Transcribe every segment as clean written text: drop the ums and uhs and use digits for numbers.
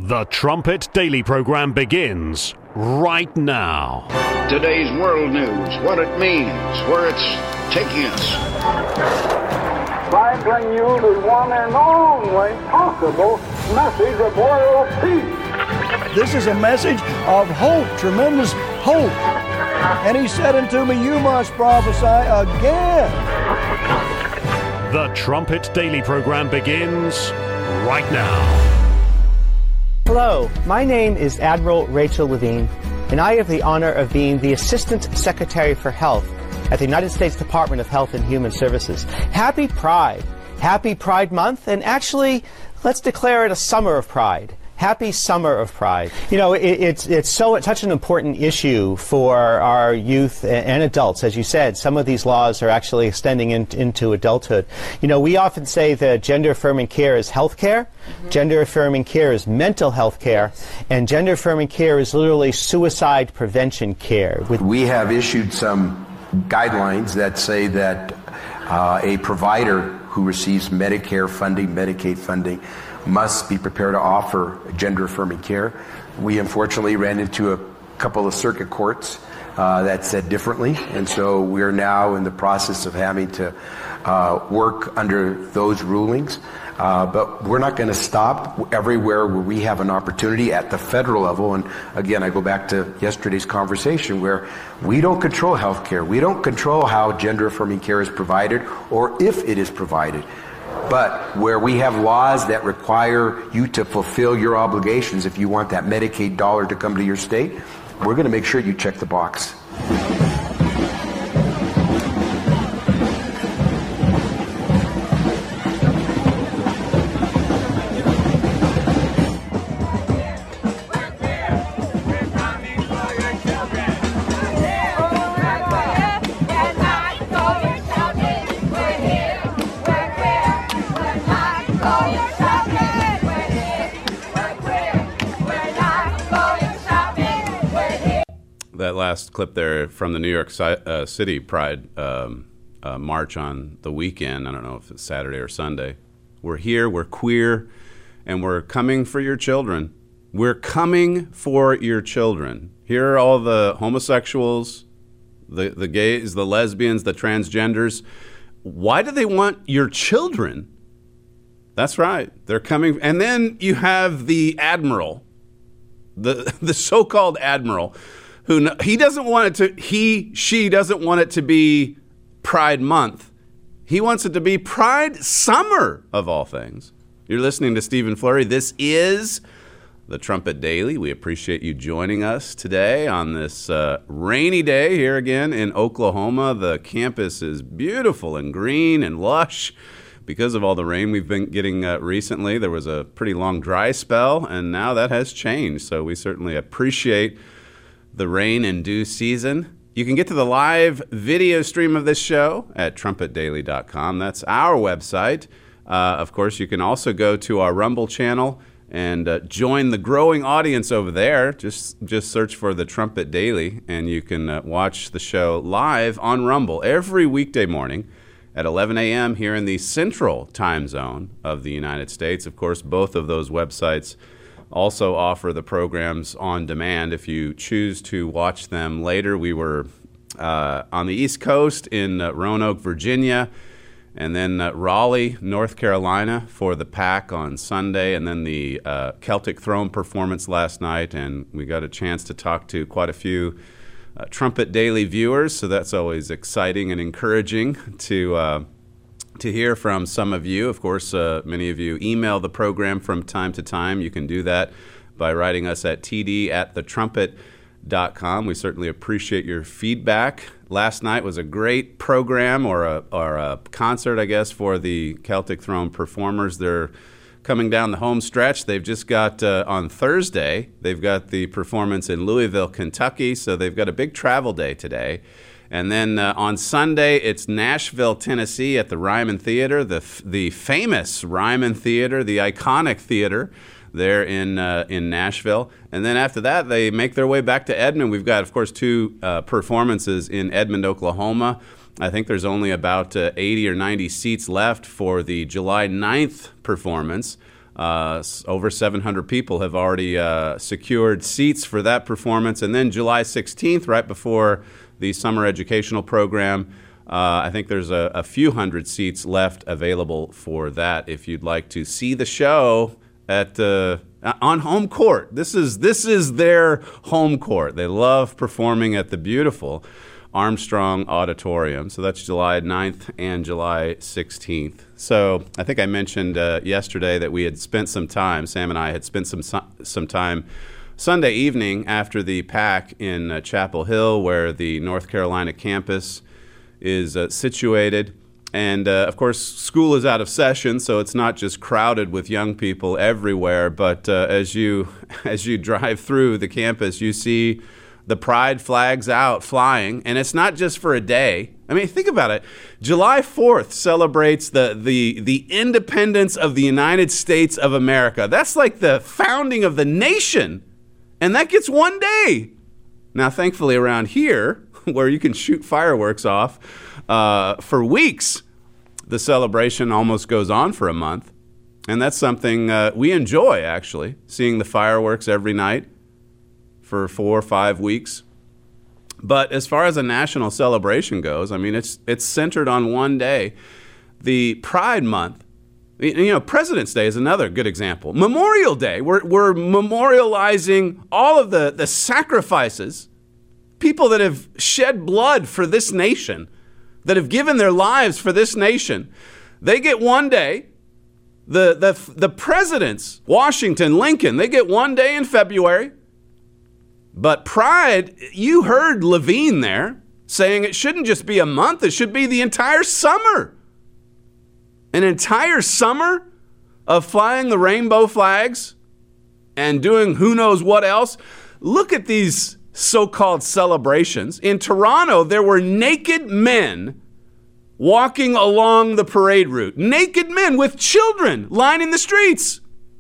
The Trumpet Daily program begins right now. Today's world news, what it means, where it's taking us. I bring you the one and only possible message of world peace. This is a message of hope, tremendous hope. And he said unto me, you must prophesy again. The Trumpet Daily program begins right now. Hello, my name is Admiral Rachel Levine, and I have the honor of being the Assistant Secretary for Health at the United States Department of Health and Human Services. Happy Pride. Happy Pride Month, and actually, let's declare it a summer of pride. Happy Summer of Pride. You know, it's such an important issue for our youth and adults. As you said, some of these laws are actually extending into adulthood. You know, we often say that gender-affirming care is health care, gender-affirming care is mental health care, and gender-affirming care is literally suicide prevention care. We have issued some guidelines that say that a provider who receives Medicare funding, Medicaid funding, must be prepared to offer gender-affirming care. We unfortunately ran into a couple of circuit courts that said differently, and so we're now in the process of having to work under those rulings. But we're not going to stop everywhere where we have an opportunity at the federal level. And again, I go back to yesterday's conversation where we don't control health care. We don't control how gender-affirming care is provided or if it is provided. But where we have laws that require you to fulfill your obligations, if you want that Medicaid dollar to come to your state, we're going to make sure you check the box. That last clip there from the New York City Pride March on the weekend. I don't know if it's Saturday or Sunday. We're here, we're queer, and we're coming for your children. We're coming for your children. Here are all the homosexuals, the gays, the lesbians, the transgenders. Why do they want your children? That's right. They're coming. And then you have the admiral, the so-called admiral, who she doesn't want it to be Pride Month. He wants it to be Pride Summer, of all things. You're listening to Stephen Flurry. This is the Trumpet Daily. We appreciate you joining us today on this rainy day here again in Oklahoma. The campus is beautiful and green and lush because of all the rain we've been getting recently. There was a pretty long dry spell, and now that has changed. So we certainly appreciate the rain and dew season. You can get to the live video stream of this show at trumpetdaily.com. That's our website. Of course, you can also go to our Rumble channel and join the growing audience over there. Just search for the Trumpet Daily, and you can watch the show live on Rumble every weekday morning at 11 a.m. here in the Central Time Zone of the United States. Of course, both of those websites also offer the programs on demand if you choose to watch them later. We were on the East Coast in Roanoke, Virginia, and then Raleigh, North Carolina for the PAC on Sunday, and then the Celtic Throne performance last night, and we got a chance to talk to quite a few Trumpet Daily viewers, so that's always exciting and encouraging to hear from some of you. Of course, many of you email the program from time to time. You can do that by writing us at td@thetrumpet.com. We certainly appreciate your feedback. Last night was a great program or a concert, I guess, for the Celtic Throne performers. They're coming down the home stretch. They've just got, on Thursday, they've got the performance in Louisville, Kentucky, so they've got a big travel day today. And then on Sunday, it's Nashville, Tennessee at the Ryman Theater, the famous Ryman Theater, the iconic theater there in Nashville. And then after that, they make their way back to Edmond. We've got, of course, two performances in Edmond, Oklahoma. I think there's only about 80 or 90 seats left for the July 9th performance Over 700 people have already secured seats for that performance. And then July 16th, right before the summer educational program, I think there's a few hundred seats left available for that if you'd like to see the show at on home court. This is their home court. They love performing at the beautiful Armstrong Auditorium. So that's July 9th and July 16th. So I think I mentioned yesterday that we had spent some time, Sam and I had spent some time Sunday evening after the PAC in Chapel Hill, where the North Carolina campus is situated. And, of course, school is out of session, so it's not just crowded with young people everywhere. But as you drive through the campus, you see the pride flags out flying, and it's not just for a day. I mean, think about it. July 4th celebrates the independence of the United States of America. That's like the founding of the nation, and that gets one day. Now, thankfully, around here, where you can shoot fireworks off for weeks, the celebration almost goes on for a month, and that's something we enjoy, actually, seeing the fireworks every night for 4 or 5 weeks. But as far as a national celebration goes, I mean, it's centered on one day. The Pride Month, President's Day is another good example. Memorial Day, we're memorializing all of the sacrifices, people that have shed blood for this nation, that have given their lives for this nation. They get one day. The presidents, Washington, Lincoln, they get one day in February. But Pride, you heard Levine there saying it shouldn't just be a month, it should be the entire summer. An entire summer of flying the rainbow flags and doing who knows what else. Look at these so-called celebrations. In Toronto, there were naked men walking along the parade route. Naked men with children lining the streets.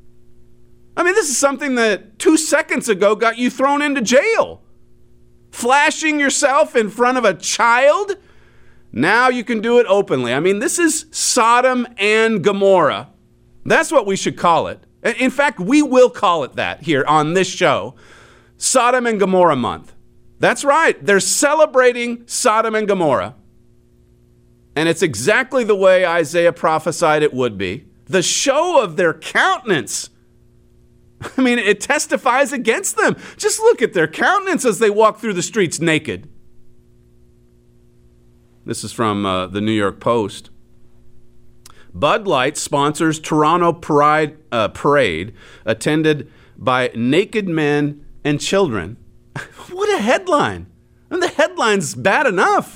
I mean, this is something that 2 seconds ago got you thrown into jail. Flashing yourself in front of a child, now you can do it openly. I mean, this is Sodom and Gomorrah. That's what we should call it. In fact, we will call it that here on this show. Sodom and Gomorrah month. That's right. They're celebrating Sodom and Gomorrah. And it's exactly the way Isaiah prophesied it would be. The show of their countenance, I mean, it testifies against them. Just look at their countenance as they walk through the streets naked. This is from the New York Post. Bud Light sponsors Toronto parade attended by naked men and children. What a headline. And the headline's bad enough.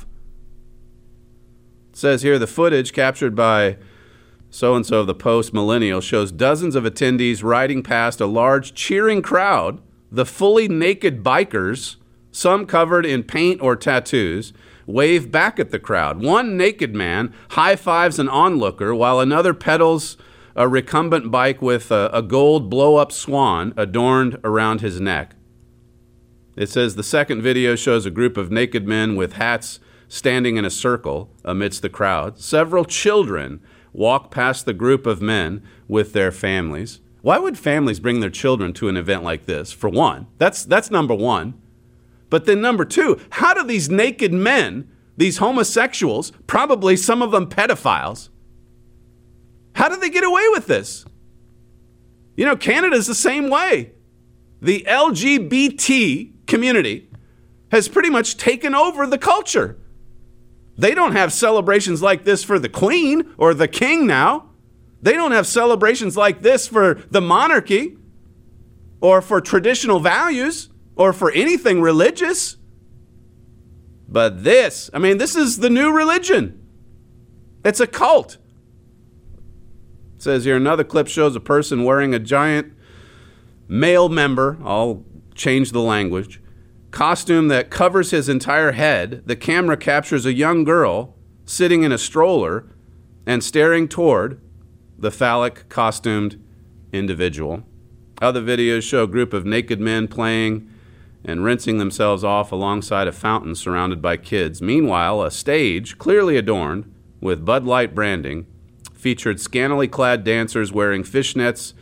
It says here, the footage captured by so-and-so of the Post Millennial shows dozens of attendees riding past a large cheering crowd. The fully naked bikers, some covered in paint or tattoos, wave back at the crowd. One naked man high-fives an onlooker while another pedals a recumbent bike with a gold blow-up swan adorned around his neck. It says the second video shows a group of naked men with hats standing in a circle amidst the crowd. Several children walk past the group of men with their families. Why would families bring their children to an event like this? For one, that's number one. But then number two, how do these naked men, these homosexuals, probably some of them pedophiles, how do they get away with this? You know, Canada's the same way. The LGBT community has pretty much taken over the culture. They don't have celebrations like this for the Queen or the King now. They don't have celebrations like this for the monarchy or for traditional values or for anything religious. But this is the new religion. It's a cult. It says here, another clip shows a person wearing a giant male member, I'll change the language, costume that covers his entire head. The camera captures a young girl sitting in a stroller and staring toward the phallic costumed individual. Other videos show a group of naked men playing and rinsing themselves off alongside a fountain surrounded by kids. Meanwhile, a stage, clearly adorned with Bud Light branding, featured scantily clad dancers wearing fishnets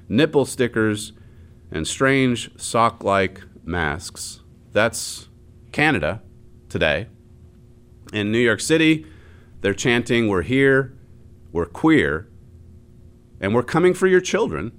nipple stickers, and strange sock-like masks. That's Canada today. In New York City, they're chanting, "We're here, we're queer, and we're coming for your children."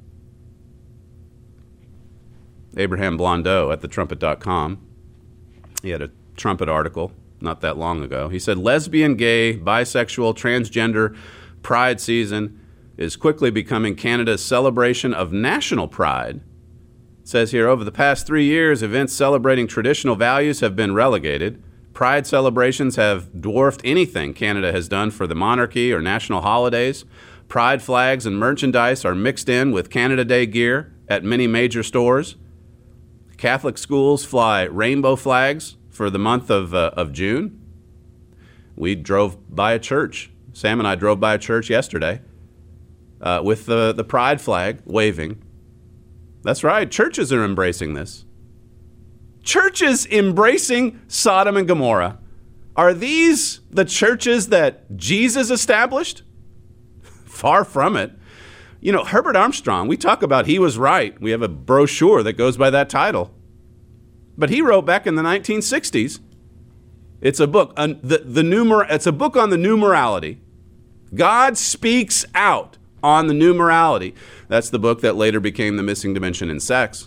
Abraham Blondeau at thetrumpet.com, he had a Trumpet article not that long ago. He said, lesbian, gay, bisexual, transgender pride season is quickly becoming Canada's celebration of national pride. It says here, over the past 3 years, events celebrating traditional values have been relegated. Pride celebrations have dwarfed anything Canada has done for the monarchy or national holidays. Pride flags and merchandise are mixed in with Canada Day gear at many major stores. Catholic schools fly rainbow flags for the month of June. We drove by a church. Sam and I drove by a church yesterday with the pride flag waving. That's right. Churches are embracing this. Churches embracing Sodom and Gomorrah. Are these the churches that Jesus established? Far from it. You know, Herbert Armstrong, we talk about he was right. We have a brochure that goes by that title. But he wrote back in the 1960s. It's a book, it's a book on the new morality. God speaks out on the new morality. That's the book that later became The Missing Dimension in Sex.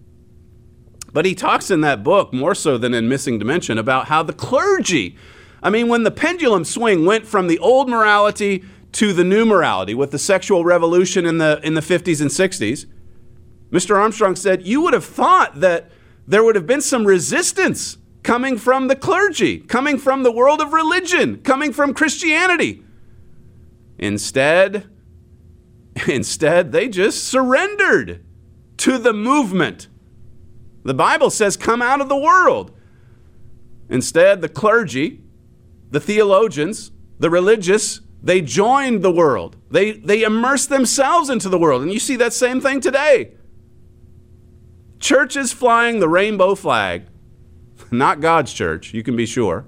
But he talks in that book, more so than in Missing Dimension, about how the clergy, when the pendulum swing went from the old morality to the new morality with the sexual revolution in the 50s and 60s, Mr. Armstrong said, you would have thought that there would have been some resistance coming from the clergy, coming from the world of religion, coming from Christianity. Instead, they just surrendered to the movement. The Bible says, come out of the world. Instead, the clergy, the theologians, the religious, they joined the world. They immersed themselves into the world. And you see that same thing today. Churches flying the rainbow flag, not God's church, you can be sure.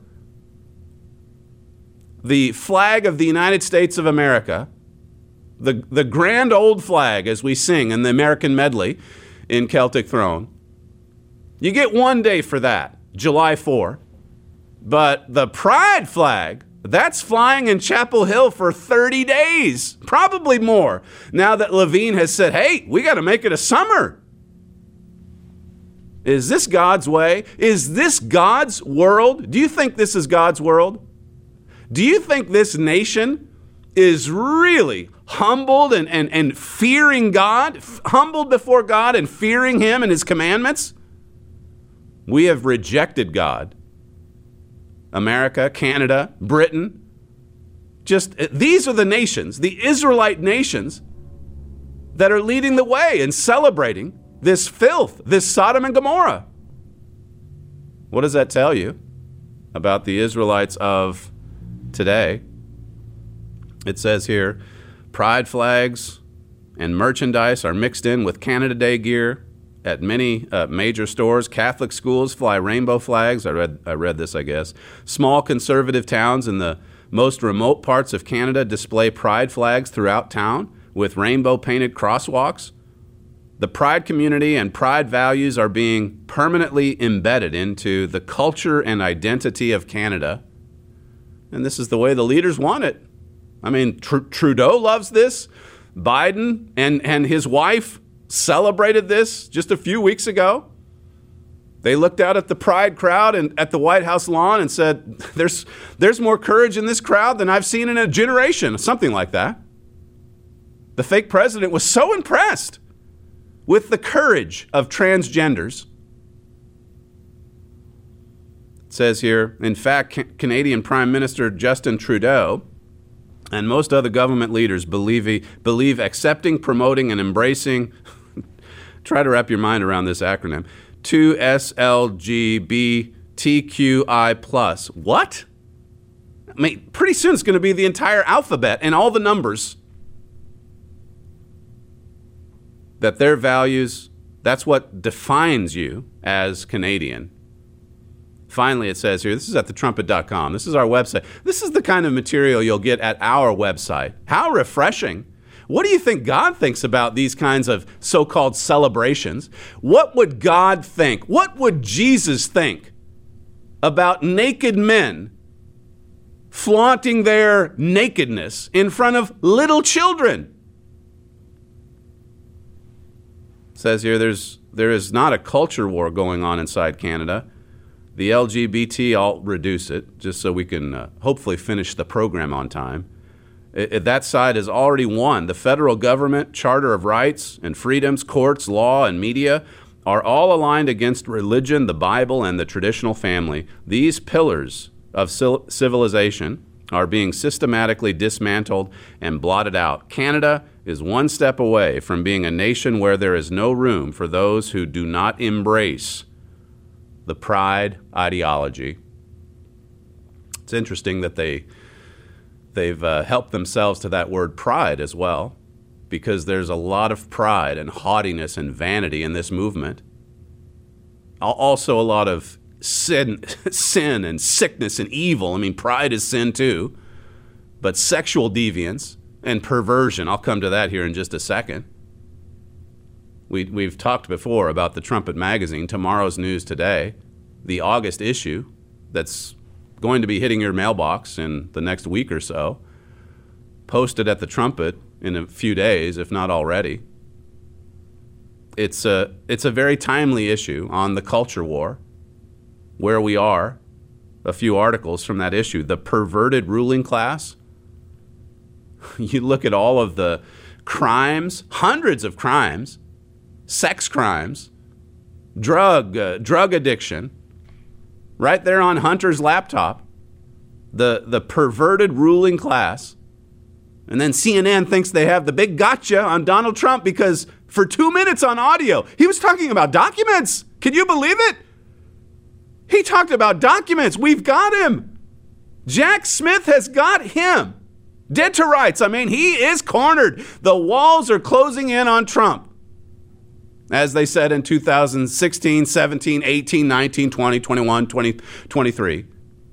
The flag of the United States of America, the grand old flag as we sing in the American medley in Celtic Throne. You get 1 day for that, July 4. But the pride flag, that's flying in Chapel Hill for 30 days, probably more, now that Levine has said, hey, we got to make it a summer. Is this God's way? Is this God's world? Do you think this is God's world? Do you think this nation is really humbled and fearing God, humbled before God and fearing Him and His commandments? We have rejected God. America, Canada, Britain. These are the nations, the Israelite nations, that are leading the way and celebrating this filth, this Sodom and Gomorrah. What does that tell you about the Israelites of today? It says here, pride flags and merchandise are mixed in with Canada Day gear at many major stores. Catholic schools fly rainbow flags. I read this, I guess. Small conservative towns in the most remote parts of Canada display pride flags throughout town with rainbow painted crosswalks. The pride community and pride values are being permanently embedded into the culture and identity of Canada. And this is the way the leaders want it. Trudeau loves this. Biden and his wife celebrated this just a few weeks ago. They looked out at the pride crowd and at the White House lawn and said, there's more courage in this crowd than I've seen in a generation, something like that. The fake president was so impressed with the courage of transgenders. It says here, in fact, Canadian Prime Minister Justin Trudeau and most other government leaders believe accepting, promoting, and embracing, try to wrap your mind around this acronym, 2SLGBTQI+. What? Pretty soon it's going to be the entire alphabet and all the numbers. That their values, that's what defines you as Canadian. Finally, it says here, this is at thetrumpet.com. This is our website. This is the kind of material you'll get at our website. How refreshing. What do you think God thinks about these kinds of so-called celebrations? What would God think? What would Jesus think about naked men flaunting their nakedness in front of little children? It says here there is not a culture war going on inside Canada. The LGBT, I'll reduce it just so we can hopefully finish the program on time. That side has already won. The federal government, Charter of Rights and Freedoms, courts, law, and media are all aligned against religion, the Bible, and the traditional family. These pillars of civilization are being systematically dismantled and blotted out. Canada is one step away from being a nation where there is no room for those who do not embrace the pride ideology. It's interesting that they've helped themselves to that word pride as well, because there's a lot of pride and haughtiness and vanity in this movement. Also a lot of sin and sickness and evil. I mean, pride is sin too, but sexual deviance and perversion, I'll come to that here in just a second. We've talked before about the Trumpet magazine, Tomorrow's News Today, the August issue that's going to be hitting your mailbox in the next week or so, posted at the Trumpet in a few days, if not already. It's a very timely issue on the culture war, where we are. A few articles from that issue. The perverted ruling class. You look at all of the crimes, hundreds of crimes, sex crimes, drug addiction, right there on Hunter's laptop, the perverted ruling class. And then CNN thinks they have the big gotcha on Donald Trump because for 2 minutes on audio, he was talking about documents. Can you believe it? He talked about documents. We've got him. Jack Smith has got him. Dead to rights. I mean, he is cornered. The walls are closing in on Trump. As they said in 2016, 17, 18, 19, 20, 21, 20, 23.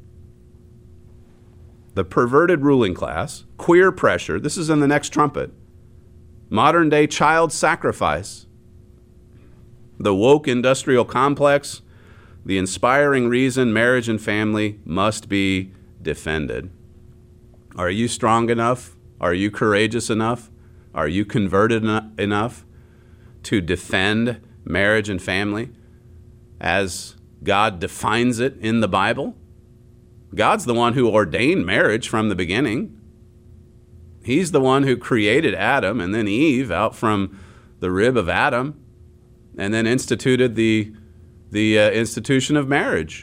The perverted ruling class, queer pressure, this is in the next Trumpet, modern day child sacrifice, the woke industrial complex, the inspiring reason marriage and family must be defended. Are you strong enough? Are you courageous enough? Are you converted enough to defend marriage and family as God defines it in the Bible? God's the one who ordained marriage from the beginning. He's the one who created Adam and then Eve out from the rib of Adam and then instituted the institution of marriage.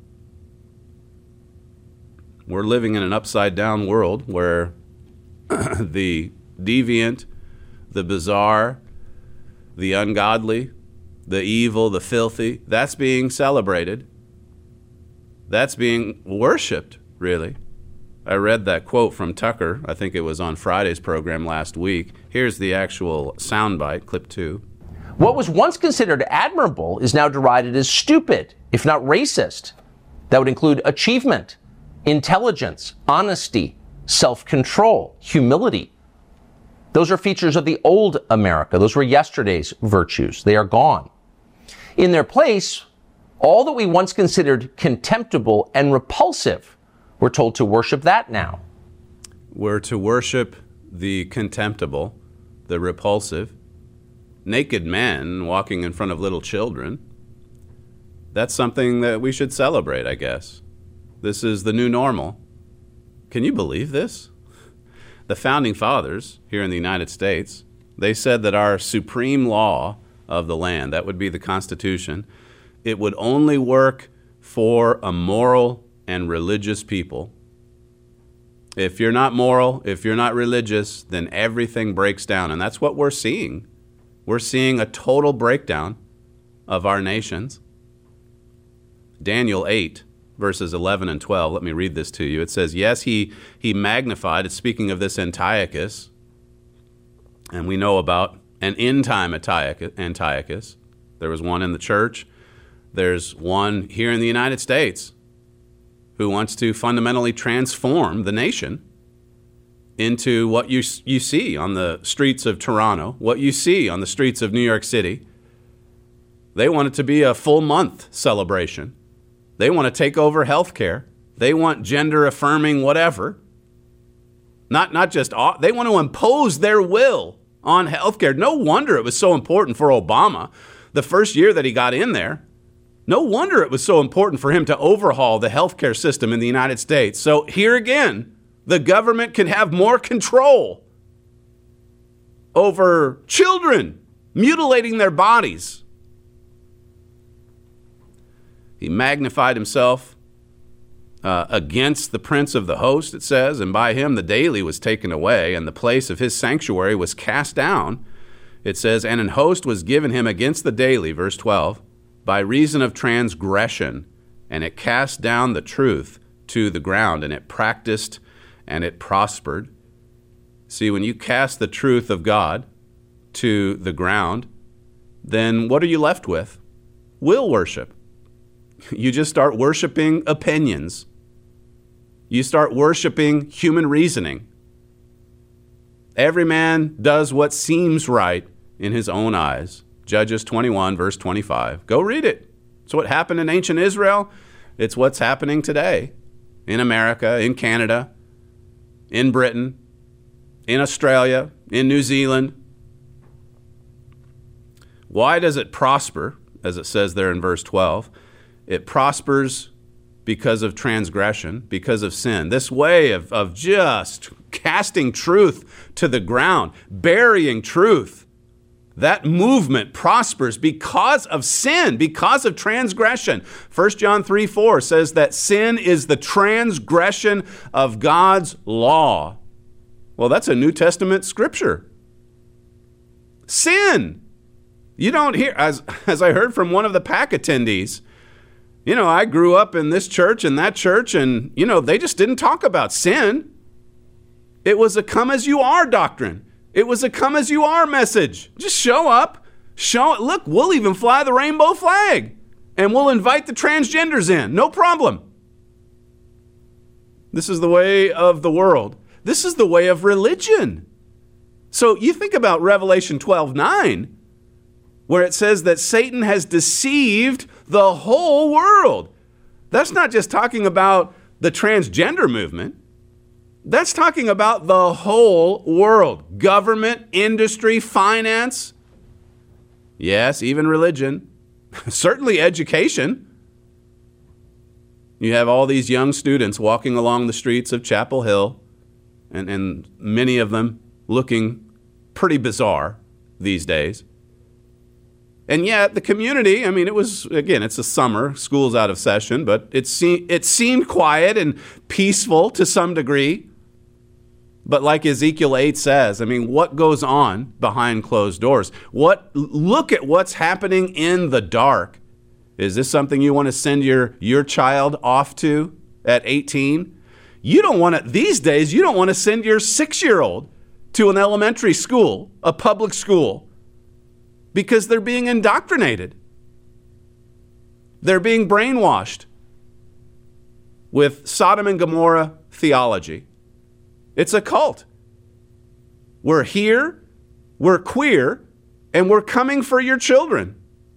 We're living in an upside-down world where the deviant, the bizarre, the ungodly, the evil, the filthy, that's being celebrated. That's being worshipped, really. I read that quote from Tucker. I think it was on Friday's program last week. Here's the actual soundbite, clip 2. What was once considered admirable is now derided as stupid, if not racist. That would include achievement, intelligence, honesty, self-control, humility. Those are features of the old America. Those were yesterday's virtues. They are gone. In their place, all that we once considered contemptible and repulsive, we're told to worship that now. We're to worship the contemptible, the repulsive, naked men walking in front of little children. That's something that we should celebrate, I guess. This is the new normal. Can you believe this? The founding fathers here in the United States, they said that our supreme law of the land, that would be the Constitution, it would only work for a moral and religious people. If you're not moral, if you're not religious, then everything breaks down. And that's what we're seeing. We're seeing a total breakdown of our nations. Daniel 8, verses 11 and 12. Let me read this to you. It says, yes, he magnified. It's speaking of this Antiochus. And we know about an end-time Antiochus. There was one in the church. There's one here in the United States who wants to fundamentally transform the nation. into what you see on the streets of Toronto, what you see on the streets of New York City. They want it to be a full month celebration. They want to take over healthcare. They want gender affirming whatever. Not just, they want to impose their will on healthcare. No wonder it was so important for Obama the first year that he got in there. No wonder it was so important for him to overhaul the healthcare system in the United States. So here again, the government can have more control over children, mutilating their bodies. He magnified himself against the prince of the host, it says, and by him the daily was taken away, and the place of his sanctuary was cast down. It says, and an host was given him against the daily, verse 12, by reason of transgression, and it cast down the truth to the ground, and it practiced, and it prospered. See, when you cast the truth of God to the ground, then what are you left with? Will worship. You just start worshiping opinions. You start worshiping human reasoning. Every man does what seems right in his own eyes. Judges 21, verse 25. Go read it. It's what happened in ancient Israel. It's what's happening today in America, in Canada, in Britain, in Australia, in New Zealand. Why does it prosper, as it says there in verse 12? It prospers because of transgression, because of sin. This way of just casting truth to the ground, burying truth, that movement prospers because of sin, because of transgression. 1 John 3:4 says that sin is the transgression of God's law. Well, that's a New Testament scripture. Sin. You don't hear, as I heard from one of the PAC attendees, I grew up in this church and that church, and, they just didn't talk about sin. It was a come as you are doctrine. It was a come as you are message. Just show up. Look, we'll even fly the rainbow flag, and we'll invite the transgenders in. No problem. This is the way of the world. This is the way of religion. So you think about Revelation 12:9, where it says that Satan has deceived the whole world. That's not just talking about the transgender movement. That's talking about the whole world. Government, industry, finance. Yes, even religion. Certainly education. You have all these young students walking along the streets of Chapel Hill, and many of them looking pretty bizarre these days. And yet the community, it was, again, it's a summer, school's out of session, but it seemed quiet and peaceful to some degree. But like Ezekiel 8 says, what goes on behind closed doors? Look at what's happening in the dark. Is this something you want to send your child off to at 18? These days, you don't want to send your 6-year-old to an elementary school, a public school, because they're being indoctrinated. They're being brainwashed with Sodom and Gomorrah theology. It's a cult. We're here, we're queer, and we're coming for your children.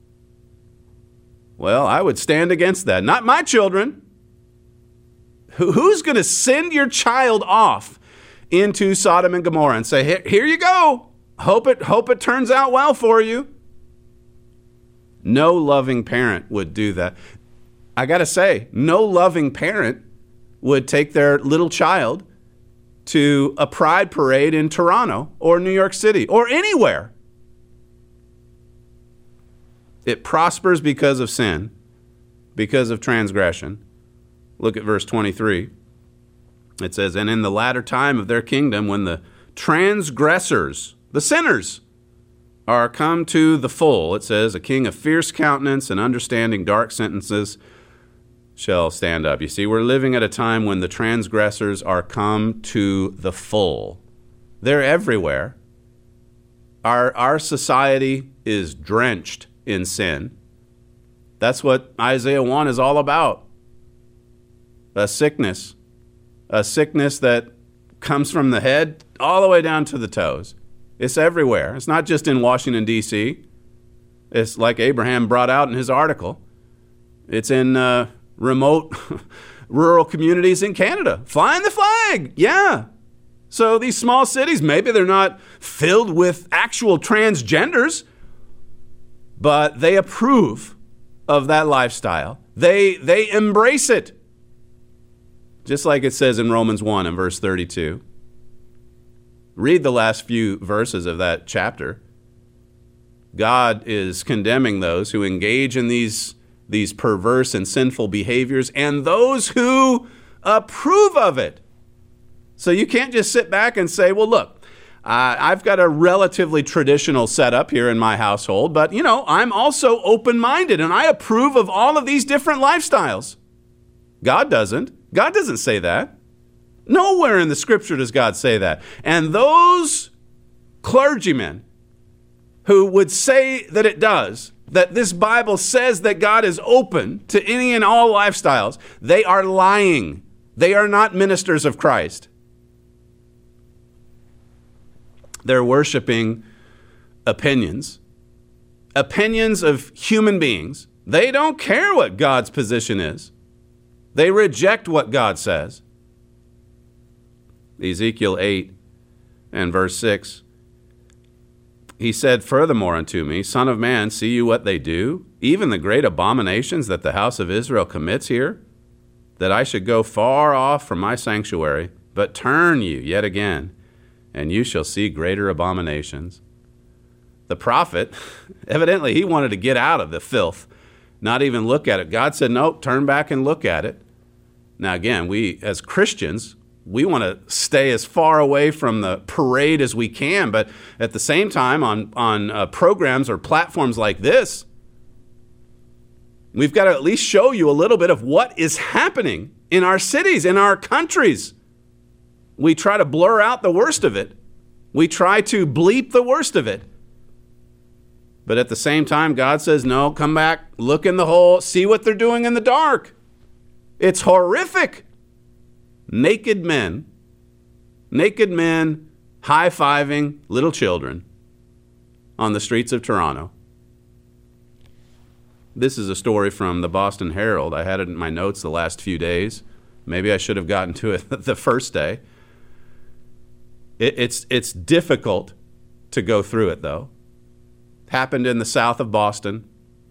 Well, I would stand against that. Not my children. Who's going to send your child off into Sodom and Gomorrah and say, here you go. Hope it turns out well for you. No loving parent would do that. I got to say, no loving parent would take their little child to a pride parade in Toronto or New York City or anywhere. It prospers because of sin, because of transgression. Look at verse 23. It says, and in the latter time of their kingdom, when the transgressors, the sinners, are come to the full, it says, a king of fierce countenance and understanding dark sentences shall stand up. You see, we're living at a time when the transgressors are come to the full. They're everywhere. Our society is drenched in sin. That's what Isaiah 1 is all about. A sickness that comes from the head all the way down to the toes. It's everywhere. It's not just in Washington, D.C. It's like Abraham brought out in his article. It's in remote rural communities in Canada. Flying the flag, yeah. So these small cities, maybe they're not filled with actual transgenders, but they approve of that lifestyle. They embrace it. Just like it says in Romans 1 and verse 32. Read the last few verses of that chapter. God is condemning those who engage in these perverse and sinful behaviors and those who approve of it. So you can't just sit back and say, well, look, I've got a relatively traditional setup here in my household, but, I'm also open-minded and I approve of all of these different lifestyles. God doesn't. God doesn't say that. Nowhere in the scripture does God say that. And those clergymen who would say that it does, that this Bible says that God is open to any and all lifestyles, they are lying. They are not ministers of Christ. They're worshiping opinions of human beings. They don't care what God's position is. They reject what God says. Ezekiel 8 and verse 6. He said, furthermore unto me, Son of man, see you what they do, even the great abominations that the house of Israel commits here, that I should go far off from my sanctuary, but turn you yet again, and you shall see greater abominations. The prophet, evidently he wanted to get out of the filth, not even look at it. God said, nope, turn back and look at it. Now again, we as Christians, we want to stay as far away from the parade as we can, but at the same time on programs or platforms like this, we've got to at least show you a little bit of what is happening in our cities, in our countries. We try to blur out the worst of it. We try to bleep the worst of it. But at the same time, God says, no, come back, look in the hole, see what they're doing in the dark. It's horrific. Naked men high-fiving little children on the streets of Toronto. This is a story from the Boston Herald. I had it in my notes the last few days. Maybe I should have gotten to it the first day. It's difficult to go through it, though. Happened in the south of Boston.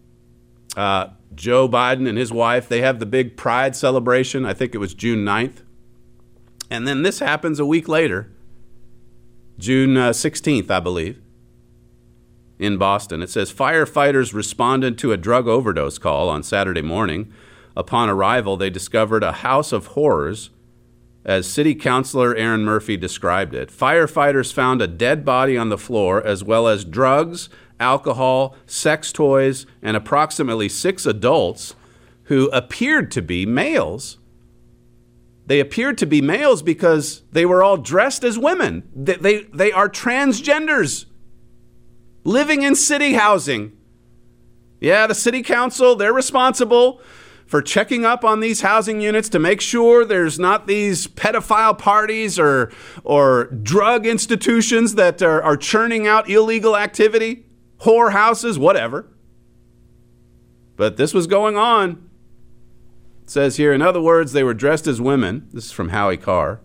Joe Biden and his wife, they have the big Pride celebration. I think it was June 9th. And then this happens a week later, June 16th, I believe, in Boston. It says, firefighters responded to a drug overdose call on Saturday morning. Upon arrival, they discovered a house of horrors, as City Councilor Aaron Murphy described it. Firefighters found a dead body on the floor, as well as drugs, alcohol, sex toys, and approximately 6 adults who appeared to be males. They appeared to be males because they were all dressed as women. They are transgenders living in city housing. Yeah, the city council, they're responsible for checking up on these housing units to make sure there's not these pedophile parties or drug institutions that are churning out illegal activity, whorehouses, whatever. But this was going on. It says here, in other words, they were dressed as women. This is from Howie Carr.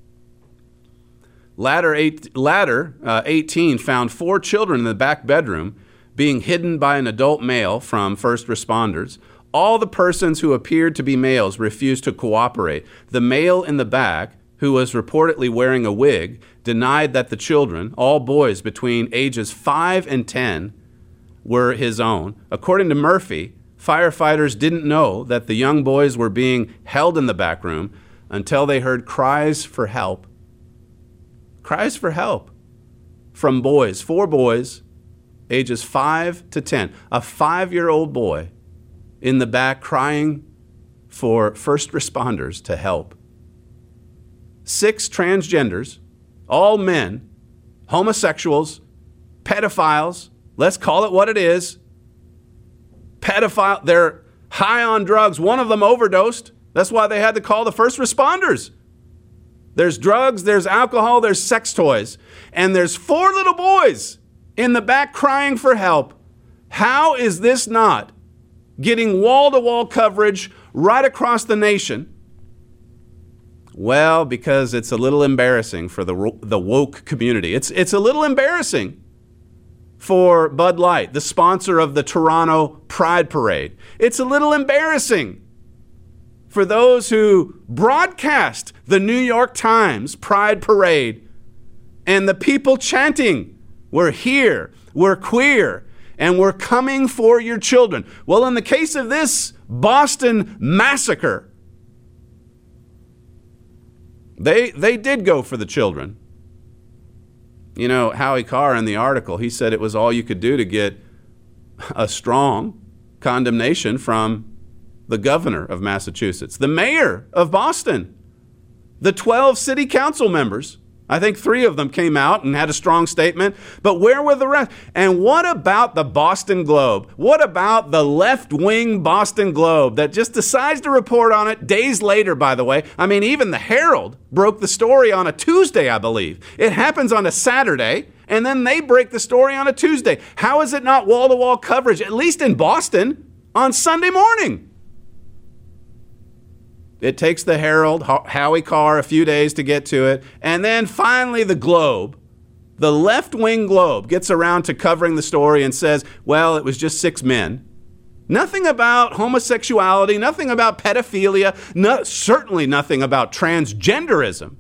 Ladder 18 found 4 children in the back bedroom being hidden by an adult male from first responders. All the persons who appeared to be males refused to cooperate. The male in the back, who was reportedly wearing a wig, denied that the children, all boys between ages 5 and 10, were his own. According to Murphy, firefighters didn't know that the young boys were being held in the back room until they heard cries for help. Cries for help from boys, 4 boys, ages 5 to 10. A 5-year-old boy in the back crying for first responders to help. 6 transgenders, all men, homosexuals, pedophiles, let's call it what it is. Pedophile, they're high on drugs. One of them overdosed. That's why they had to call the first responders. There's drugs, there's alcohol, there's sex toys. And there's 4 little boys in the back crying for help. How is this not getting wall-to-wall coverage right across the nation? Well, because it's a little embarrassing for the woke community. It's a little embarrassing for Bud Light, the sponsor of the Toronto Pride Parade. It's a little embarrassing for those who broadcast the New York Times Pride Parade and the people chanting, "We're here, we're queer, and we're coming for your children." Well, in the case of this Boston massacre, they did go for the children. You know, Howie Carr in the article, he said it was all you could do to get a strong condemnation from the governor of Massachusetts, the mayor of Boston, the 12 city council members. I think 3 of them came out and had a strong statement, but where were the rest? And what about the Boston Globe? What about the left-wing Boston Globe that just decides to report on it days later, by the way? I mean, even the Herald broke the story on a Tuesday, I believe. It happens on a Saturday, and then they break the story on a Tuesday. How is it not wall-to-wall coverage, at least in Boston, on Sunday morning? It takes the Herald, Howie Carr, a few days to get to it. And then finally the Globe, the left-wing Globe, gets around to covering the story and says, well, it was just 6 men. Nothing about homosexuality, nothing about pedophilia, certainly nothing about transgenderism.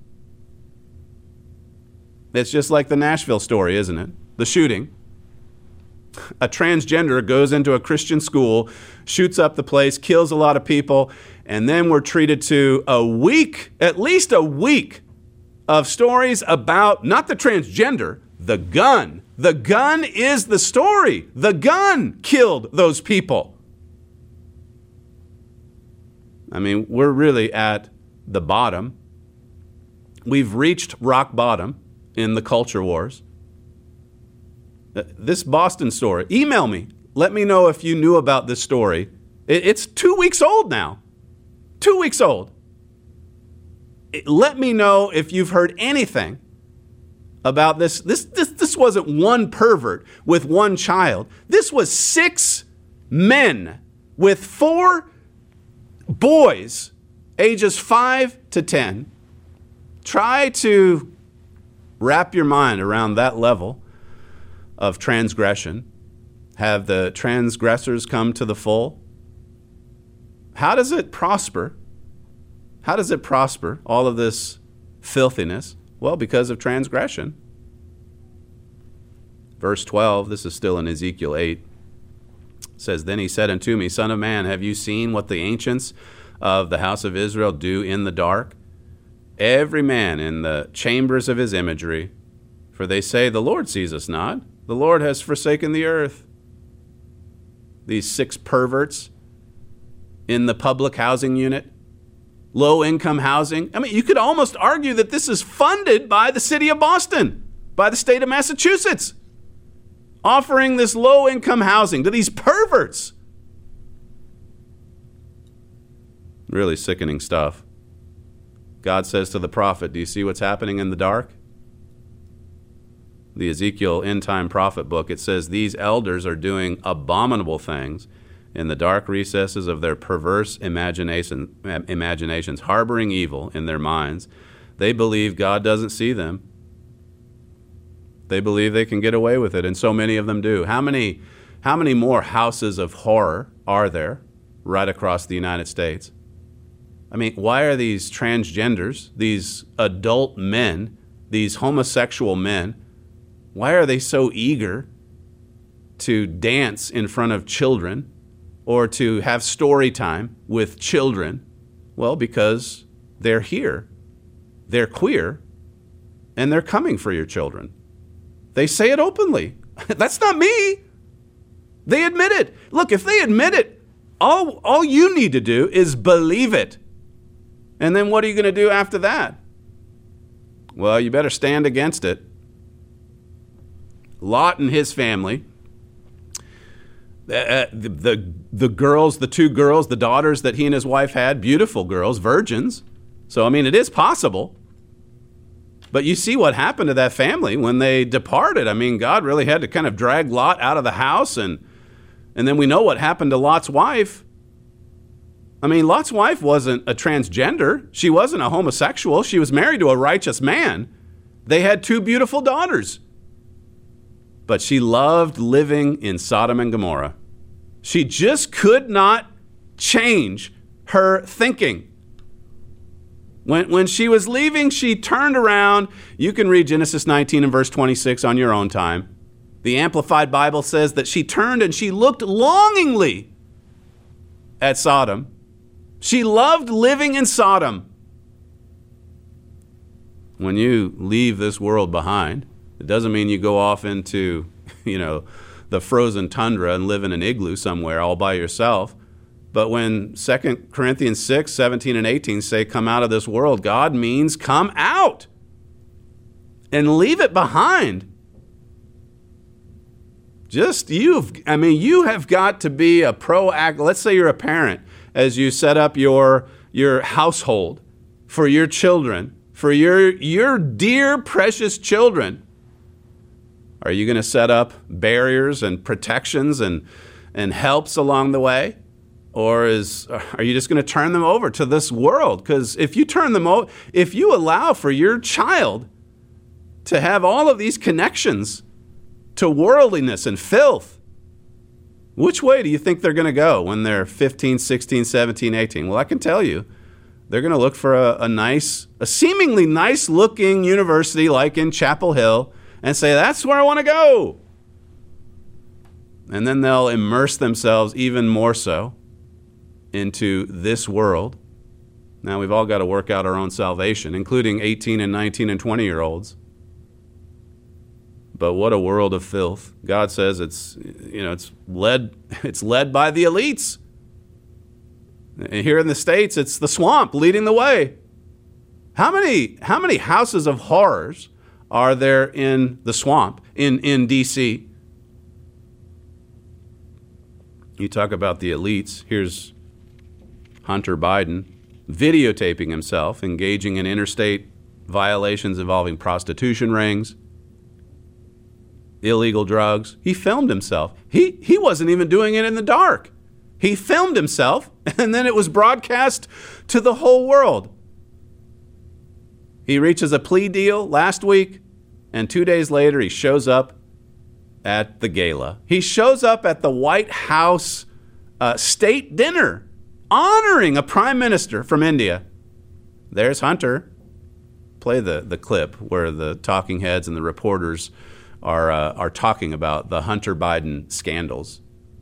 It's just like the Nashville story, isn't it? The shooting. A transgender goes into a Christian school, shoots up the place, kills a lot of people, and then we're treated to a week, at least a week, of stories about not the transgender, the gun. The gun is the story. The gun killed those people. I mean, we're really at the bottom. We've reached rock bottom in the culture wars. This Boston story, email me. Let me know if you knew about this story. It's 2 weeks old now. 2 weeks old. Let me know if you've heard anything about this. This wasn't one pervert with one child. This was 6 men with 4 boys, ages 5 to 10. Try to wrap your mind around that level of transgression. Have the transgressors come to the full? How does it prosper? How does it prosper, all of this filthiness? Well, because of transgression. Verse 12, this is still in Ezekiel 8, says, "Then he said unto me, Son of man, have you seen what the ancients of the house of Israel do in the dark? Every man in the chambers of his imagery. For they say, the Lord sees us not. The Lord has forsaken the earth." These 6 perverts in the public housing unit, low-income housing. I mean, you could almost argue that this is funded by the city of Boston, by the state of Massachusetts, offering this low-income housing to these perverts. Really sickening stuff. God says to the prophet, do you see what's happening in the dark? The Ezekiel end-time prophet book, it says, these elders are doing abominable things in the dark recesses of their perverse imaginations, harboring evil in their minds. They believe God doesn't see them. They believe they can get away with it, and so many of them do. How many more houses of horror are there right across the United States? I mean, why are these transgenders, these adult men, these homosexual men, why are they so eager to dance in front of children or to have story time with children? Well, because they're here, they're queer, and they're coming for your children. They say it openly. That's not me. They admit it. Look, if they admit it, all you need to do is believe it. And then what are you going to do after that? Well, you better stand against it. Lot and his family, the girls, the 2 girls, the daughters that he and his wife had, beautiful girls, virgins. So, I mean, it is possible. But you see what happened to that family when they departed. I mean, God really had to kind of drag Lot out of the house, and then we know what happened to Lot's wife. I mean, Lot's wife wasn't a transgender. She wasn't a homosexual. She was married to a righteous man. They had 2 beautiful daughters. But she loved living in Sodom and Gomorrah. She just could not change her thinking. When she was leaving, she turned around. You can read Genesis 19 and verse 26 on your own time. The Amplified Bible says that she turned and she looked longingly at Sodom. She loved living in Sodom. When you leave this world behind, it doesn't mean you go off into, the frozen tundra and live in an igloo somewhere all by yourself. But when 2 Corinthians 6, 17 and 18 say come out of this world, God means come out and leave it behind. You have got to be a proactive. Let's say you're a parent as you set up your household for your children, for your dear, precious children. Are you going to set up barriers and protections and helps along the way? Or are you just going to turn them over to this world? Because if you allow for your child to have all of these connections to worldliness and filth, which way do you think they're going to go when they're 15, 16, 17, 18? Well, I can tell you, they're going to look for a seemingly nice looking university like in Chapel Hill and say, that's where I want to go. And then they'll immerse themselves even more so into this world. Now, we've all got to work out our own salvation, including 18 and 19 and 20-year-olds. But what a world of filth. God says it's led by the elites. And here in the States, it's the swamp leading the way. How many houses of horrors are there in the swamp in D.C.? You talk about the elites. Here's Hunter Biden videotaping himself engaging in interstate violations involving prostitution rings, illegal drugs. He filmed himself. He wasn't even doing it in the dark. He filmed himself, and then it was broadcast to the whole world. He reaches a plea deal last week, and 2 days later he shows up at the gala. He shows up at the White House state dinner, honoring a prime minister from India. There's Hunter. Play the clip where the talking heads and the reporters are talking about the Hunter Biden scandals.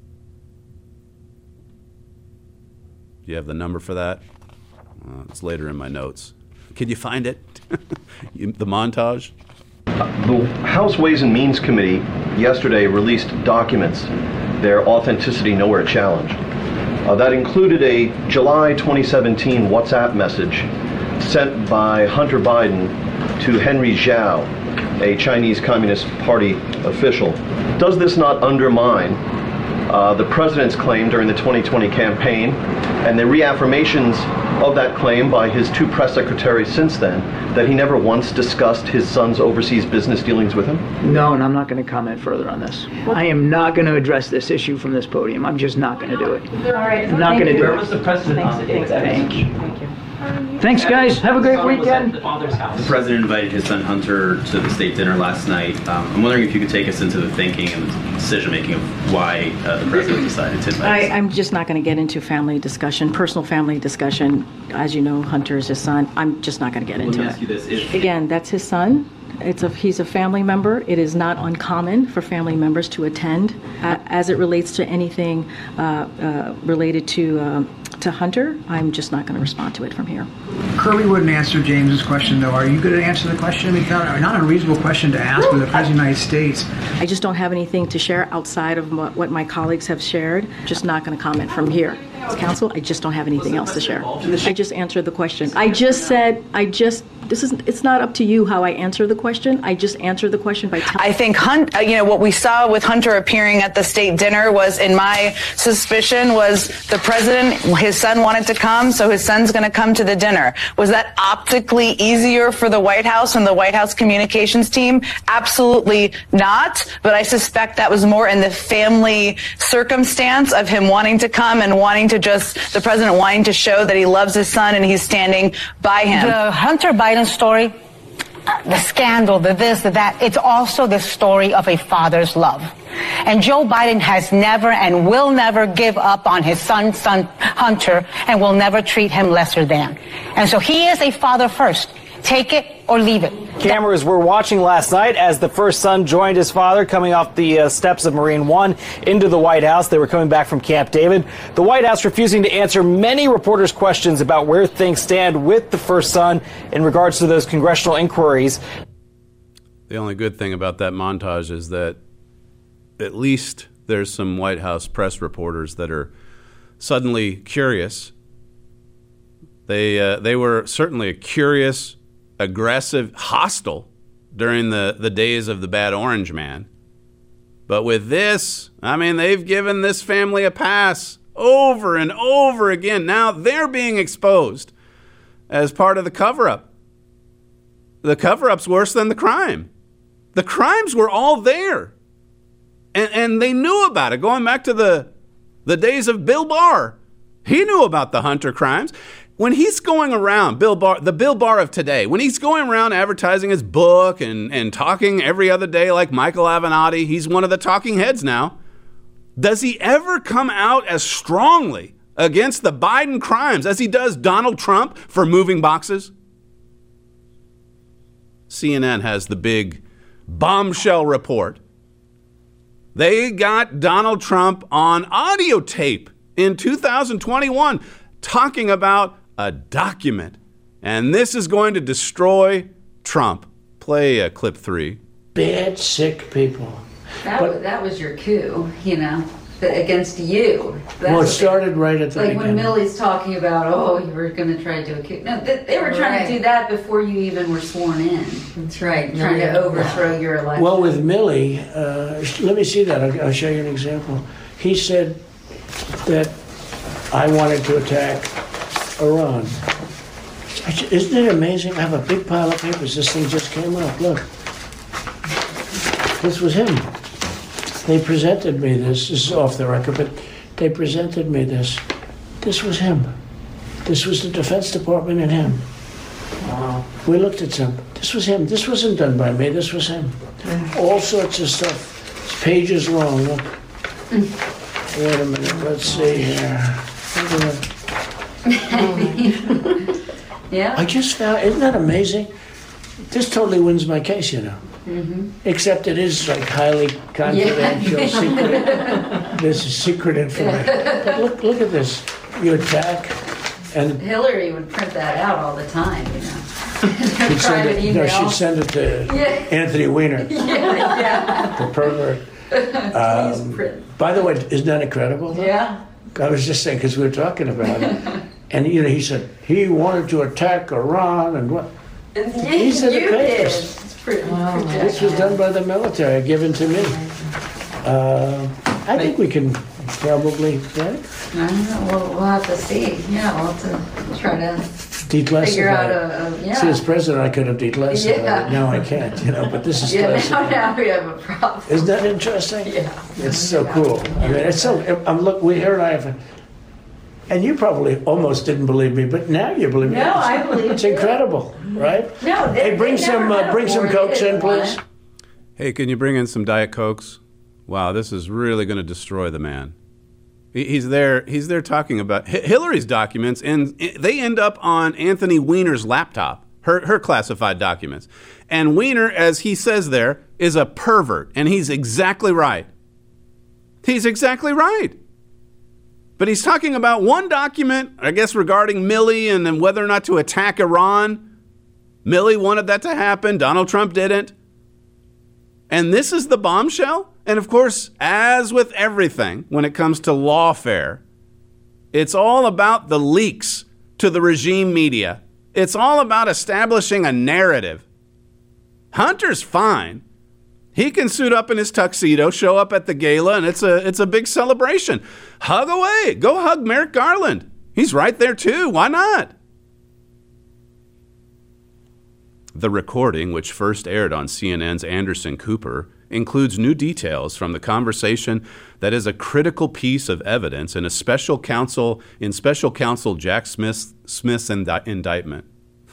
Do you have the number for that? It's later in my notes. Can you find it? The montage? The House Ways and Means Committee yesterday released documents, their authenticity nowhere challenged. That included a July 2017 WhatsApp message sent by Hunter Biden to Henry Zhao, a Chinese Communist Party official. Does this not undermine the president's claim during the 2020 campaign and the reaffirmations of that claim by his 2 press secretaries since then, that he never once discussed his son's overseas business dealings with him? No, and I'm not going to comment further on this. I am not going to address this issue from this podium. I'm just not going to do it. All right. I'm not going to do it. Where was the president on the day? Thank you. Thanks, guys. Have a great weekend. The president invited his son Hunter to the state dinner last night. I'm wondering if you could take us into the thinking and the decision-making of why the president decided to invite us. I'm just not going to get into family discussion, personal family discussion. As you know, Hunter is his son. I'm just not going to get into it. Let me ask you this. Again, that's his son. He's a family member. It is not uncommon for family members to attend. As it relates to anything related to Hunter, I'm just not going to respond to it from here. Kirby wouldn't answer James's question, though. Are you going to answer the question? I mean, not a reasonable question to ask for the President of the United States. I just don't have anything to share outside of what my colleagues have shared. Just not going to comment from here. As counsel, I just don't have anything else to share. I just answered the question. I just It's not up to you how I answer the question. I just answer the question by telling. I think what we saw with Hunter appearing at the state dinner was, in my suspicion, was the president, his son wanted to come, so his son's going to come to the dinner. Was that optically easier for the White House and the White House communications team? Absolutely not. But I suspect that was more in the family circumstance of him wanting to come and the president wanting to show that he loves his son and he's standing by him. The Hunter Biden story, the scandal, the this, the that, it's also the story of a father's love. And Joe Biden has never and will never give up on his son Hunter, and will never treat him lesser than. And so he is a father first. Take it or leave it. Cameras were watching last night as the first son joined his father coming off the steps of Marine One into the White House. They were coming back from Camp David. The White House refusing to answer many reporters' questions about where things stand with the first son in regards to those congressional inquiries. The only good thing about that montage is that at least there's some White House press reporters that are suddenly curious. They were certainly curious, aggressive, hostile during the days of the bad orange man. But with this, I mean, they've given this family a pass over and over again. Now they're being exposed as part of the cover-up. The cover-up's worse than the crime. The crimes were all there. And they knew about it. Going back to the days of Bill Barr. He knew about the Hunter crimes. When he's going around, the Bill Barr of today, when he's going around advertising his book and talking every other day like Michael Avenatti, he's one of the talking heads now. Does he ever come out as strongly against the Biden crimes as he does Donald Trump for moving boxes? CNN has the big bombshell report. They got Donald Trump on audio tape in 2021 talking about a document. And this is going to destroy Trump. Play clip 3. Bad, sick people. That was your coup, against you. It started right at the beginning. Like when Milley's talking about, you were going to try to do a coup. No, they were trying to do that before you even were sworn in. That's right. Trying to overthrow your election. Well, with Milley, let me see that. I'll show you an example. He said that I wanted to attack Iran. Isn't it amazing? I have a big pile of papers. This thing just came up. Look. This was him. They presented me this. This is off the record, but they presented me this. This was him. This was the Defense Department and him. Wow. We looked at some. This was him. This wasn't done by me. This was him. All sorts of stuff. It's pages long. Look. Wait a minute. Let's see here. Yeah. I just found, isn't that amazing? This totally wins my case, Mm-hmm. Except it is like highly confidential, secret. This is secret information. But look at this. You attack, and Hillary would print that out all the time, She'd send it to Anthony Weiner, the pervert. By the way, isn't that incredible? Though? Yeah. I was just saying, because we were talking about it, and he said he wanted to attack Iran and what? These are the papers. This was done by the military, given to me. I think we can probably, right? I don't know. We'll have to see. Yeah, we'll have to try to figure out See, as president, I could have declassified it. Now I can't, But this is classified. Now we have a problem. Isn't that interesting? Yeah. It's so cool. I mean, it's so. Look, here I have. And you probably almost didn't believe me, but now you believe me. No, I believe it's incredible, right? No, hey, bring some Cokes in, please. Hey, can you bring in some Diet Cokes? Wow, this is really going to destroy the man. He's there talking about Hillary's documents, and they end up on Anthony Weiner's laptop, her classified documents. And Weiner, as he says there, is a pervert, and he's exactly right. He's exactly right. But he's talking about one document, I guess, regarding Milley and then whether or not to attack Iran. Milley wanted that to happen. Donald Trump didn't. And this is the bombshell? And of course, as with everything when it comes to lawfare, it's all about the leaks to the regime media. It's all about establishing a narrative. Hunter's fine. He can suit up in his tuxedo, show up at the gala, and it's a big celebration. Hug away. Go hug Merrick Garland. He's right there too. Why not? The recording, which first aired on CNN's Anderson Cooper, includes new details from the conversation that is a critical piece of evidence in special counsel Jack Smith's indictment.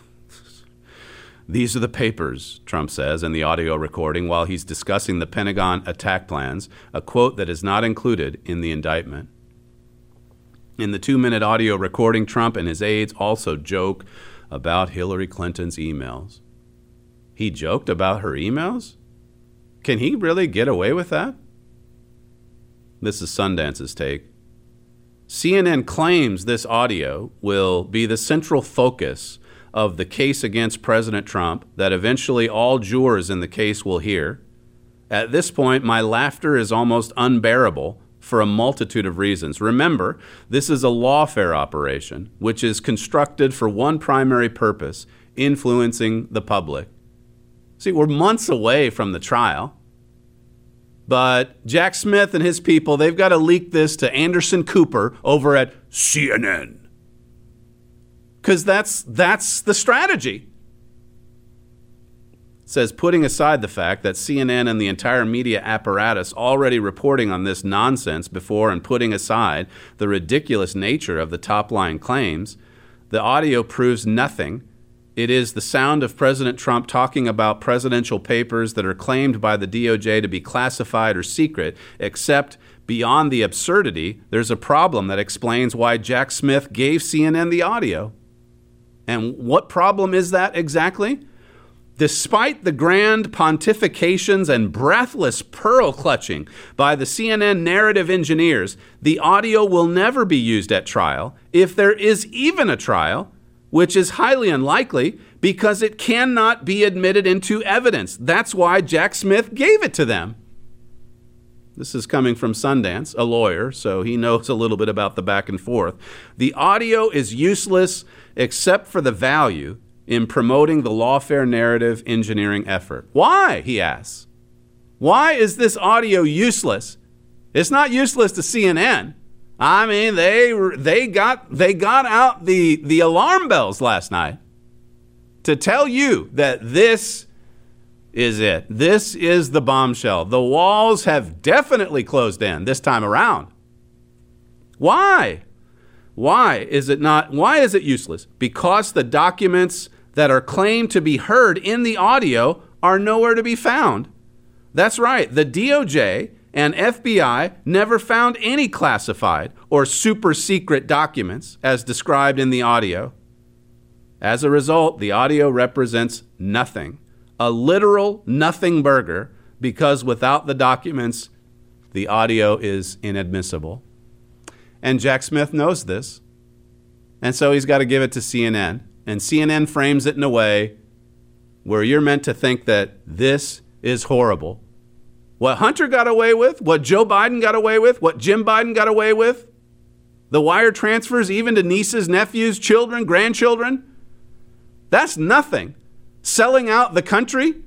These are the papers, Trump says in the audio recording while he's discussing the Pentagon attack plans, a quote that is not included in the indictment. In the 2-minute audio recording, Trump and his aides also joke about Hillary Clinton's emails. He joked about her emails? Can he really get away with that? This is Sundance's take. CNN claims this audio will be the central focus of the case against President Trump that eventually all jurors in the case will hear. At this point, my laughter is almost unbearable for a multitude of reasons. Remember, this is a lawfare operation, which is constructed for one primary purpose, influencing the public. See, we're months away from the trial, but Jack Smith and his people, they've got to leak this to Anderson Cooper over at CNN. Because that's the strategy. It says, putting aside the fact that CNN and the entire media apparatus already reporting on this nonsense before and putting aside the ridiculous nature of the top-line claims, the audio proves nothing. It is the sound of President Trump talking about presidential papers that are claimed by the DOJ to be classified or secret, except beyond the absurdity, there's a problem that explains why Jack Smith gave CNN the audio. And what problem is that exactly? Despite the grand pontifications and breathless pearl clutching by the CNN narrative engineers, the audio will never be used at trial, if there is even a trial, which is highly unlikely because it cannot be admitted into evidence. That's why Jack Smith gave it to them. This is coming from Sundance, a lawyer, so he knows a little bit about the back and forth. The audio is useless except for the value in promoting the lawfare narrative engineering effort. Why, he asks. Why is this audio useless? It's not useless to CNN. I mean, they got out the alarm bells last night to tell you that this is it. This is the bombshell. The walls have definitely closed in this time around. Why? Why is it useless? Because the documents that are claimed to be heard in the audio are nowhere to be found. That's right. The DOJ and FBI never found any classified or super secret documents as described in the audio. As a result, the audio represents nothing, a literal nothing burger, because without the documents, the audio is inadmissible. And Jack Smith knows this, and so he's got to give it to CNN. And CNN frames it in a way where you're meant to think that this is horrible. What Hunter got away with, what Joe Biden got away with, what Jim Biden got away with, the wire transfers even to nieces, nephews, children, grandchildren, that's nothing. Selling out the country.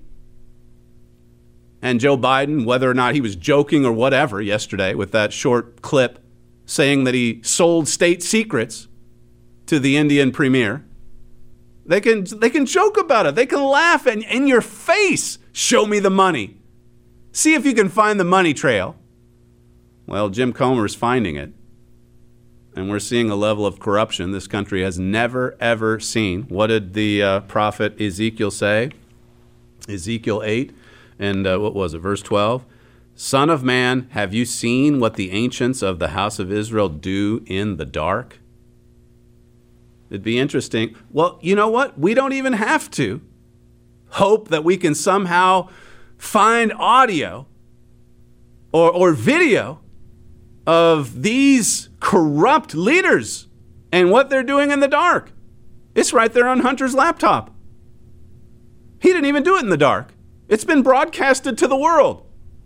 And Joe Biden, whether or not he was joking or whatever yesterday with that short clip saying that he sold state secrets to the Indian premier, they can joke about it. They can laugh and in your face, show me the money. See if you can find the money trail. Well, Jim Comer's finding it. And we're seeing a level of corruption this country has never, ever seen. What did the prophet Ezekiel say? Ezekiel 8 and what was it, verse 12? Son of man, have you seen what the ancients of the house of Israel do in the dark? It'd be interesting. Well, you know what? We don't even have to hope that we can somehow find audio or video of these corrupt leaders and what they're doing in the dark. It's right there on Hunter's laptop. He didn't even do it in the dark. It's been broadcasted to the world.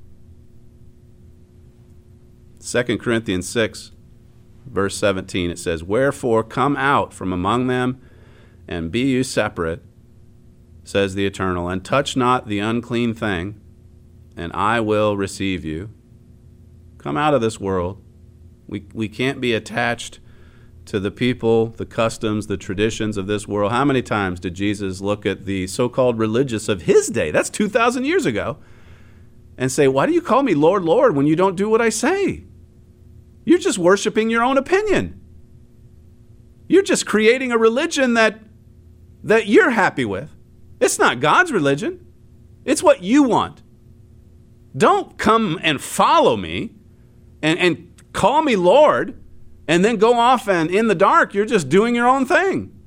2 Corinthians 6, verse 17, it says, wherefore come out from among them and be you separate, says the Eternal, and touch not the unclean thing, and I will receive you. Come out of this world. We can't be attached to the people, the customs, the traditions of this world. How many times did Jesus look at the so-called religious of his day, that's 2,000 years ago, and say, why do you call me Lord, Lord, when you don't do what I say? You're just worshiping your own opinion. You're just creating a religion that you're happy with. It's not God's religion. It's what you want. Don't come and follow me and call me Lord and then go off and in the dark you're just doing your own thing.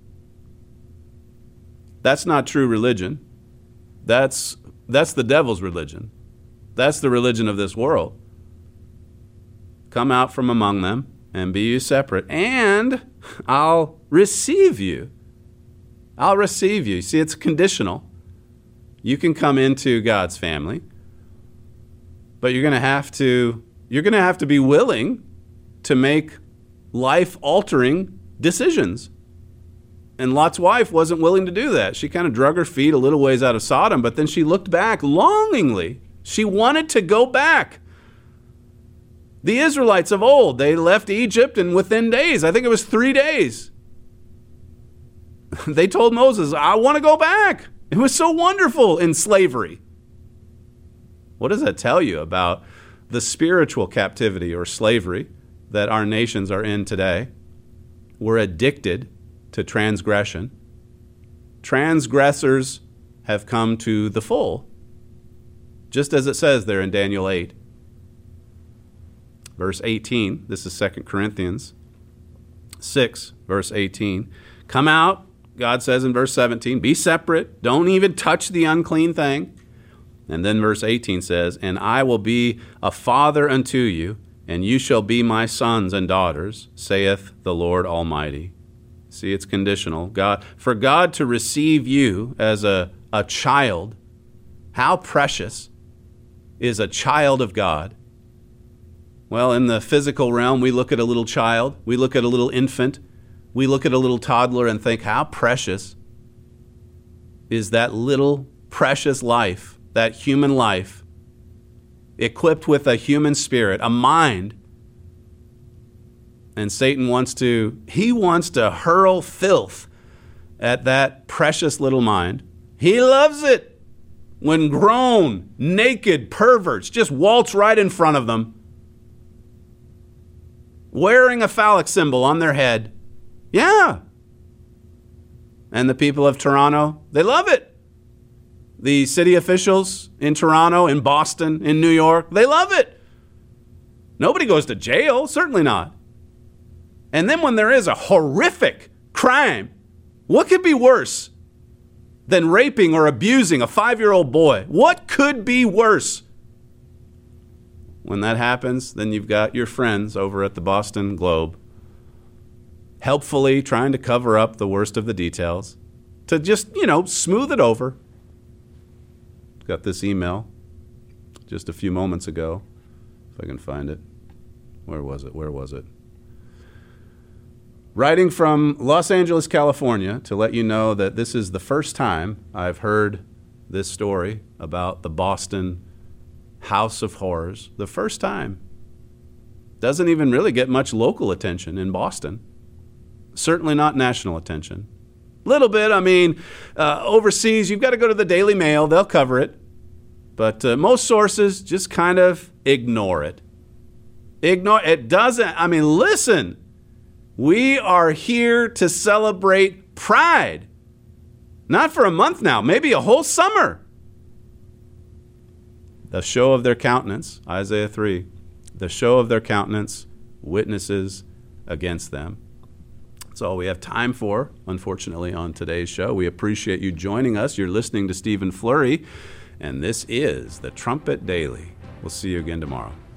That's not true religion. That's the devil's religion. That's the religion of this world. Come out from among them and be you separate, and I'll receive you. I'll receive you. See, it's conditional. You can come into God's family, but you're going to have to be willing to make life-altering decisions. And Lot's wife wasn't willing to do that. She kind of drug her feet a little ways out of Sodom, but then she looked back longingly. She wanted to go back. The Israelites of old, they left Egypt, and within days, I think it was 3 days, they told Moses, I want to go back. It was so wonderful in slavery. What does that tell you about the spiritual captivity or slavery that our nations are in today? We're addicted to transgression. Transgressors have come to the full, just as it says there in Daniel 8. Verse 18, this is 2 Corinthians 6, verse 18. Come out, God says in verse 17, be separate, don't even touch the unclean thing. And then verse 18 says, and I will be a father unto you, and you shall be my sons and daughters, saith the Lord Almighty. See, it's conditional. For God to receive you as a child, how precious is a child of God? Well, in the physical realm, we look at a little child, we look at a little infant, we look at a little toddler and think, how precious is that little precious life, that human life, equipped with a human spirit, a mind. And Satan wants to hurl filth at that precious little mind. He loves it when grown, naked perverts just waltz right in front of them, wearing a phallic symbol on their head. Yeah. And the people of Toronto, they love it. The city officials in Toronto, in Boston, in New York, they love it. Nobody goes to jail, certainly not. And then when there is a horrific crime, what could be worse than raping or abusing a 5-year-old boy? What could be worse? When that happens, then you've got your friends over at the Boston Globe helpfully trying to cover up the worst of the details to just, smooth it over. Got this email just a few moments ago, if I can find it. Where was it? Writing from Los Angeles, California, to let you know that this is the first time I've heard this story about the Boston House of Horrors. The first time. Doesn't even really get much local attention in Boston. Certainly not national attention. Little bit, overseas, you've got to go to the Daily Mail. They'll cover it. But most sources just kind of ignore it. It doesn't. Listen. We are here to celebrate Pride. Not for a month now, maybe a whole summer. The show of their countenance, Isaiah 3, the show of their countenance witnesses against them. That's all we have time for, unfortunately, on today's show. We appreciate you joining us. You're listening to Stephen Flurry, and this is the Trumpet Daily. We'll see you again tomorrow.